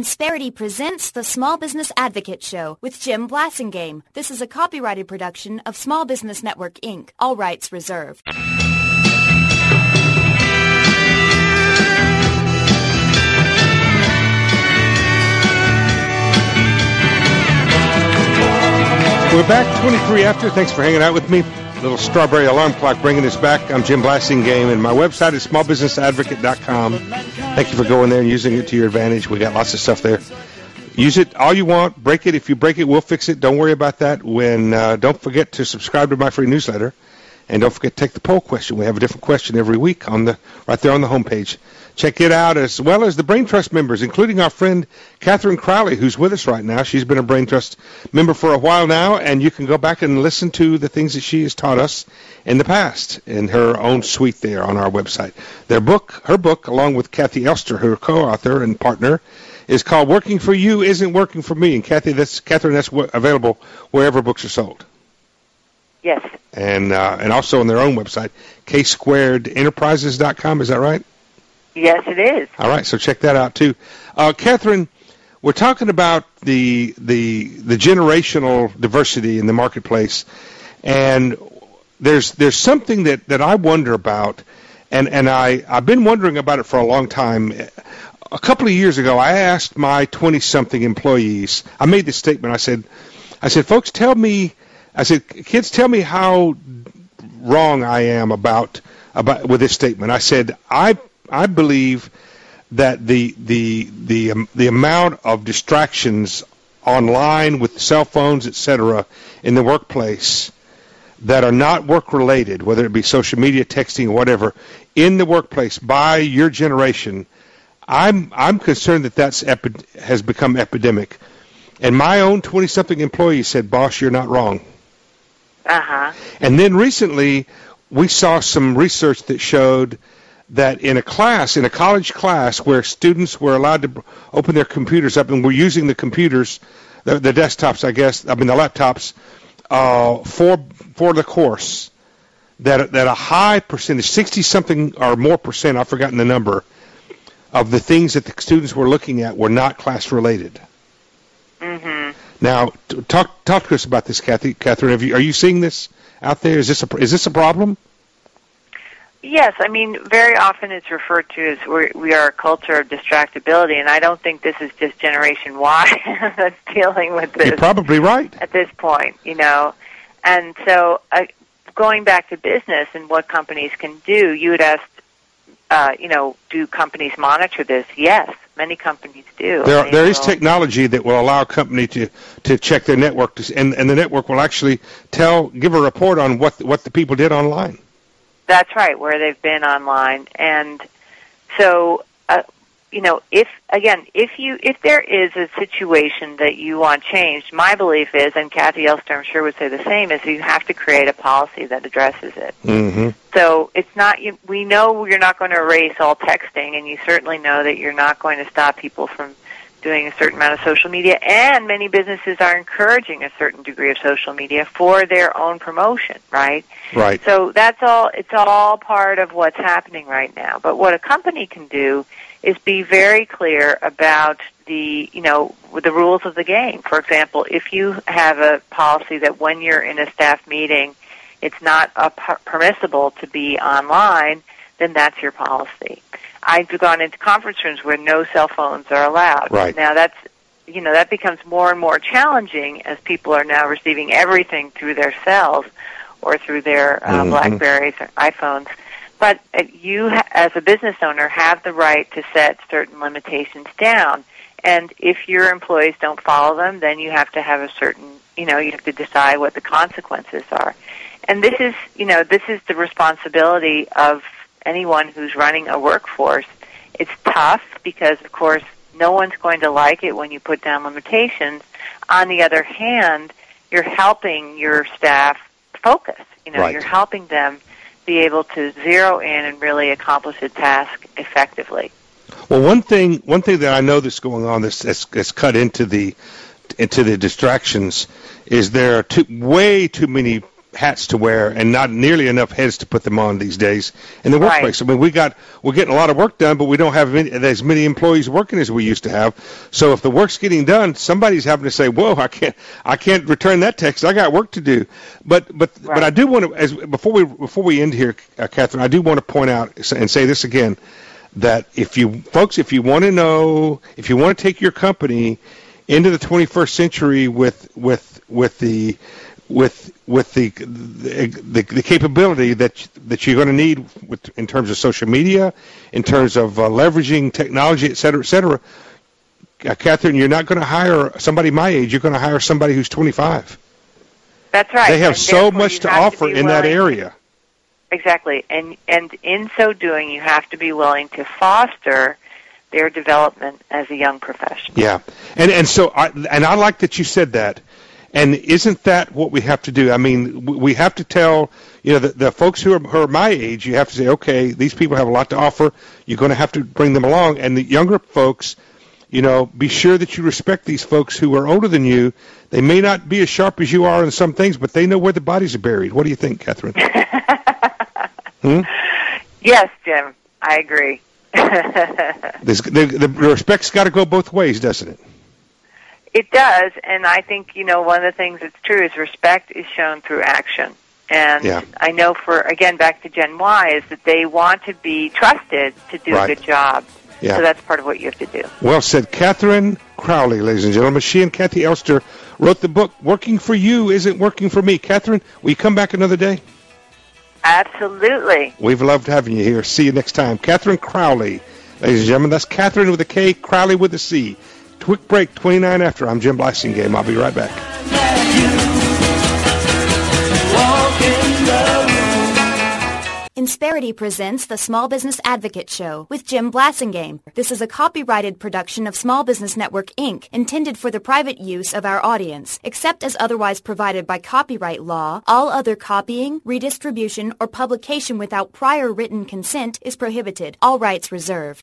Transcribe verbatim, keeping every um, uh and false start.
Insperity presents the Small Business Advocate Show with Jim Blasingame. This is a copyrighted production of Small Business Network, Incorporated. All rights reserved. We're back, twenty-three after. Thanks for hanging out with me. Little strawberry alarm clock bringing us back. I'm Jim Blasingame, and my website is small business advocate dot com. Thank you for going there and using it to your advantage. We got lots of stuff there. Use it all you want. Break it. If you break it, we'll fix it. Don't worry about that. When uh, don't forget to subscribe to my free newsletter, and don't forget to take the poll question. We have a different question every week on the right there on the homepage. Check it out, as well as the Brain Trust members, including our friend Catherine Crowley, who's with us right now. She's been a Brain Trust member for a while now, and you can go back and listen to the things that she has taught us in the past in her own suite there on our website. Their book, her book, along with Kathy Elster, her co-author and partner, is called Working for You Isn't Working for Me. And Kathy, that's Catherine, that's available wherever books are sold. Yes. And uh, and also on their own website, k squared enterprises dot com. Is that right? Yes, it is. All right, so check that out too. Uh, Catherine, we're talking about the the the generational diversity in the marketplace, and there's there's something that, that I wonder about, and, and I, I've been wondering about it for a long time. A couple of years ago, I asked my twenty-something employees, I made this statement, I said, I said, folks, tell me, I said, kids, tell me how wrong I am about about with this statement. I said, I I believe that the the the um, the amount of distractions online with cell phones, et cetera, in the workplace that are not work related, whether it be social media, texting, or whatever, in the workplace by your generation, I'm I'm concerned that that's epi- has become epidemic. And my own twenty-something employee said, "Boss, you're not wrong." Uh huh. And then recently, we saw some research that showed that in a class, in a college class, where students were allowed to open their computers up and were using the computers, the, the desktops, I guess, I mean the laptops, uh, for for the course, that that a high percentage, sixty-something or more percent, I've forgotten the number, of the things that the students were looking at were not class-related. Mm-hmm. Now, talk talk to us about this, Kathy. Catherine, have you, are you seeing this out there? Is this a, is this a problem? Yes, I mean, very often it's referred to as we're, we are a culture of distractibility, and I don't think this is just Generation Y that's dealing with this. You're probably right. At this point, you know. And so uh, going back to business and what companies can do, you had asked, uh, you know, do companies monitor this? Yes, many companies do. There, they there will. is technology that will allow a company to, to check their network, to, and, and the network will actually tell, give a report on what what the people did online. That's right, where they've been online. And so, uh, you know, if, again, if you if there is a situation that you want changed, my belief is, and Kathy Elster I'm sure would say the same, is you have to create a policy that addresses it. Mm-hmm. So it's not, you, we know you're not going to erase all texting, and you certainly know that you're not going to stop people from doing a certain amount of social media, and many businesses are encouraging a certain degree of social media for their own promotion, right? Right. So that's all, it's all part of what's happening right now. But what a company can do is be very clear about the, you know, the rules of the game. For example, if you have a policy that when you're in a staff meeting, it's not a per- permissible to be online, then that's your policy. I've gone into conference rooms where no cell phones are allowed. Right. Now that's, you know, that becomes more and more challenging as people are now receiving everything through their cells or through their uh, mm-hmm. BlackBerries or iPhones. But uh, you, ha- as a business owner, have the right to set certain limitations down. And if your employees don't follow them, then you have to have a certain, you know, you have to decide what the consequences are. And this is, you know, this is the responsibility of anyone who's running a workforce. It's tough because, of course, no one's going to like it when you put down limitations. On the other hand, you're helping your staff focus. You know, right. You're helping them be able to zero in and really accomplish a task effectively. Well, one thing one thing that I know that's going on that's, that's, that's cut into the into the distractions is there are too, way too many hats to wear and not nearly enough heads to put them on these days in the workplace. Right. I mean, we got we're getting a lot of work done, but we don't have many, as many employees working as we used to have. So if the work's getting done, somebody's having to say, "Whoa, I can't I can't return that text. I got work to do." But but right. but I do want to, as before we before we end here, uh, Catherine, I do want to point out and say this again, that if you folks, if you want to know, if you want to take your company into the twenty-first century with with with the with with the the, the, the capability that that you're going to need with, in terms of social media, in terms of uh, leveraging technology, et cetera, et cetera, uh, Catherine, you're not going to hire somebody my age. You're going to hire somebody who's twenty-five. That's right. They have and so much to offer to in that area. Exactly, and and in so doing, you have to be willing to foster their development as a young professional. Yeah, and and so I, and I like that you said that. And isn't that what we have to do? I mean, we have to tell, you know, the, the folks who are, who are my age, you have to say, okay, these people have a lot to offer. You're going to have to bring them along. And the younger folks, you know, be sure that you respect these folks who are older than you. They may not be as sharp as you are in some things, but they know where the bodies are buried. What do you think, Catherine? hmm? Yes, Jim, I agree. the, the respect's got to go both ways, doesn't it? It does, and I think, you know, one of the things that's true is respect is shown through action. And yeah. I know for, again, back to Gen Y, is that they want to be trusted to do right. a good job. Yeah. So that's part of what you have to do. Well said. Catherine Crowley, ladies and gentlemen. She and Kathy Elster wrote the book, Working for You Isn't Working for Me. Catherine, will you come back another day? Absolutely. We've loved having you here. See you next time. Catherine Crowley, ladies and gentlemen. That's Catherine with a K, Crowley with a C. Quick break, twenty-nine after. I'm Jim Blasingame. I'll be right back. Insperity presents the Small Business Advocate Show with Jim Blasingame. This is a copyrighted production of Small Business Network, Incorporated, intended for the private use of our audience. Except as otherwise provided by copyright law, all other copying, redistribution, or publication without prior written consent is prohibited. All rights reserved.